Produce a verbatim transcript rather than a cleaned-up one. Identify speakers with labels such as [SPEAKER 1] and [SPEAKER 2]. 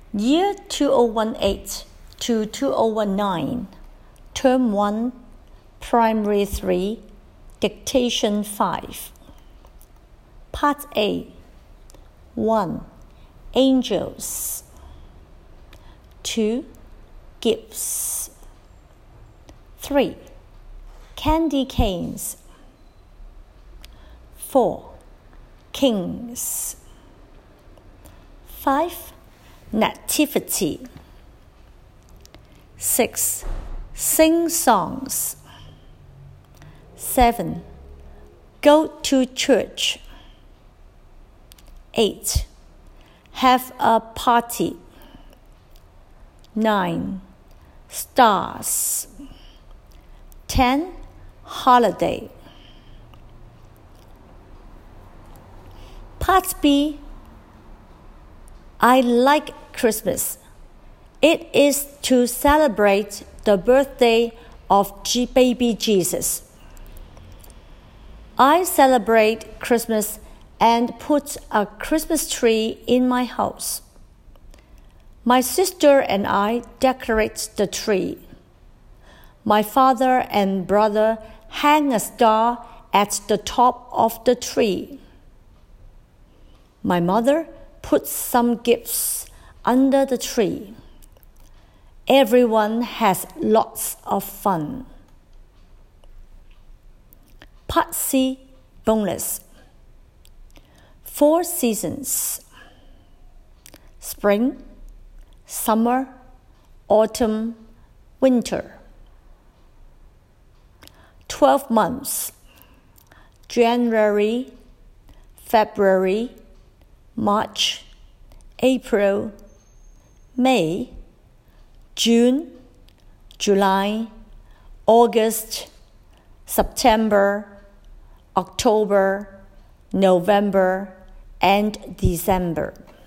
[SPEAKER 1] Year two thousand eighteen to two thousand nine, Term one, Primary three, Dictation five. Part A. one. Angels. two. Gifts. three. Candy canes. four. Kings. five. Nativity. six. Sing songs. seven. Go to church. eight. Have a party. nine. Stars. ten. Holiday. Part B. I like Christmas. It is to celebrate the birthday of G- baby Jesus. I celebrate Christmas and put a Christmas tree in my house. My sister and I decorate the tree. My father and brother hang a star at the top of the tree. My mother puts some gifts under the tree. Everyone has lots of fun. Part C. Bonus. Four seasons: spring, summer, autumn, winter. Twelve months: January, February, March, April, May, June, July, August, September, October, November, and December.